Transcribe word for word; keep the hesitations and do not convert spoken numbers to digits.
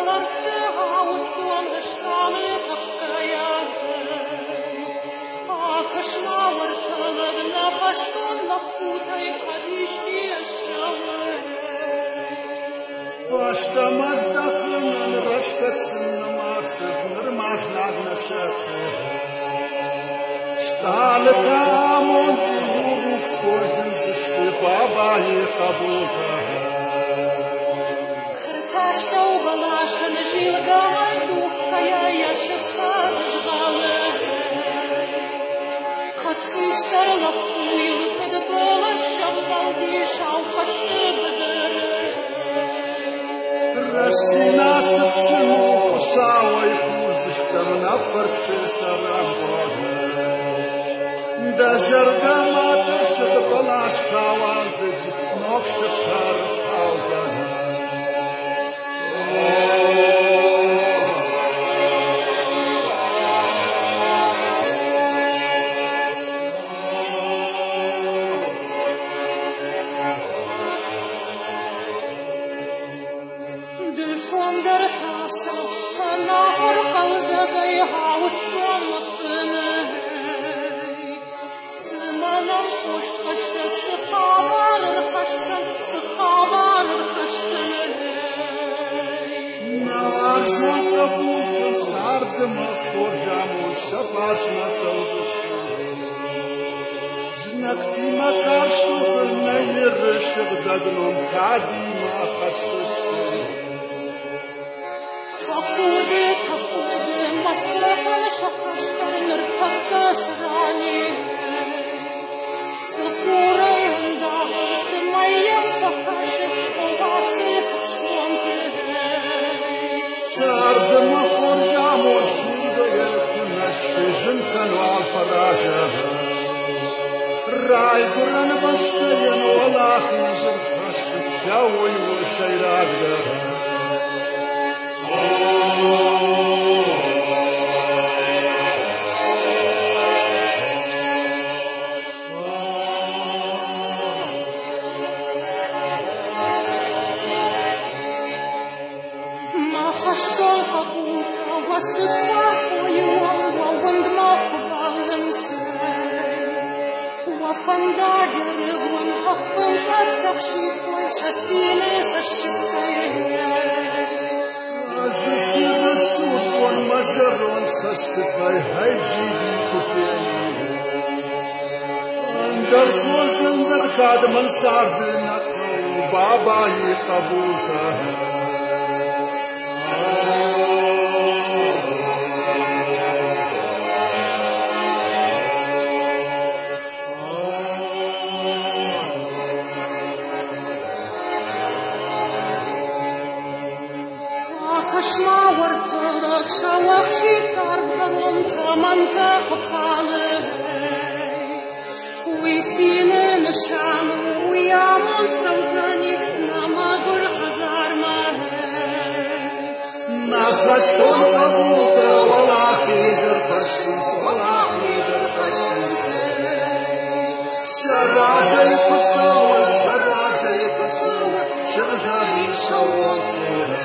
Fashta mazdafın rashtatsın namasıf nırmaz nagnashatı Shtalta amon yubuk sporjın zıştı babayı kabulta Kırtaşta ubalaşın jilga mazduhkaya yaşıfta dışgalı Katkıştar lapuyul fedbala şambal bir şavkaştı bıdırı Rasinatov чему кусавой пуздышком на форте сарамбода. Да жардаматор шедбалаш каванзыч, ног шифтар хаузана. Düşündür tasa, nahır kavzagay havut yolmasını Sımanam koşt kaşık, sıhavanır kaştın, sıhavanır kaştın Narjunta bulkun sardıma forjamul şapaşna savzuştu Znaktima kaştuğun neyir şıgdagnum kadima khasıştı Takude, takude, masratan şakaştan nırtakka sırani Sıfurayında, sımayyan şakaşı, ovası kaşkontu Sardıma forjamul şurgaya kunaştı jıntanu alfaraja Ray duran baştayan olahi zırfaşı Yavuy bu şeyrabda Machashton kabuta, wasitwa huyuwa, wandma kubalansi Wafanda jarigwan, akwan katsakshikwan, chasile sashikaya Acısı rüşut on majaron saçtıkay haycibi kufeni Andar sozundar kadman sardına babayı kabulta Kaşma vartalık şavak şitardan tamanta kapalı Uistine nişanı uyaman savzani namagur hazarma Nahaşton kabulta valahi zırfaşın valahi zırfaşın Şarajayı kusavat şarajayı kusavat şarajayı şavat